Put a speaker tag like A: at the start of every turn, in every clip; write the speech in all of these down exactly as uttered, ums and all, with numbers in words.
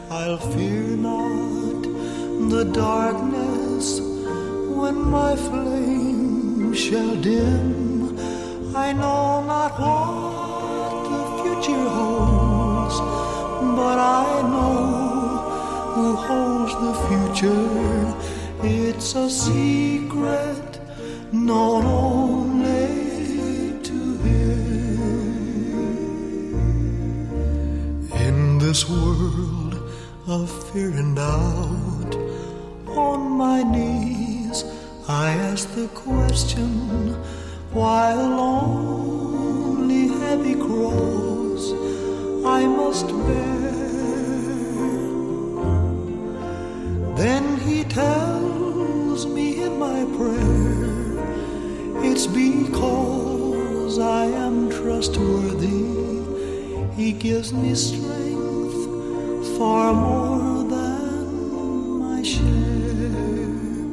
A: I'll fear not the darkness when my flame shall dim. I know not what the future holds, but I know who holds the future. It's a secret known only to him. In this world of fear and doubt, on my knees I ask the question, why a lonely heavy cross I must bear. Then he tells me in my prayer, it's because I am trustworthy. He gives me strength far more than my share.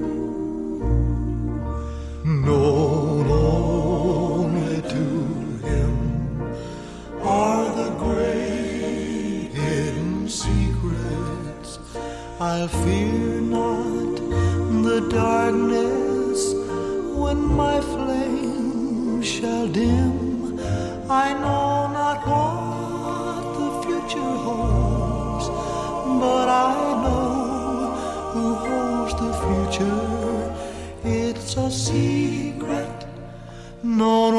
A: Known only to him are the great hidden secrets. I'll fear not the darkness when my flame shall dim. I know not what the future holds, but I know who holds the future. It's a secret known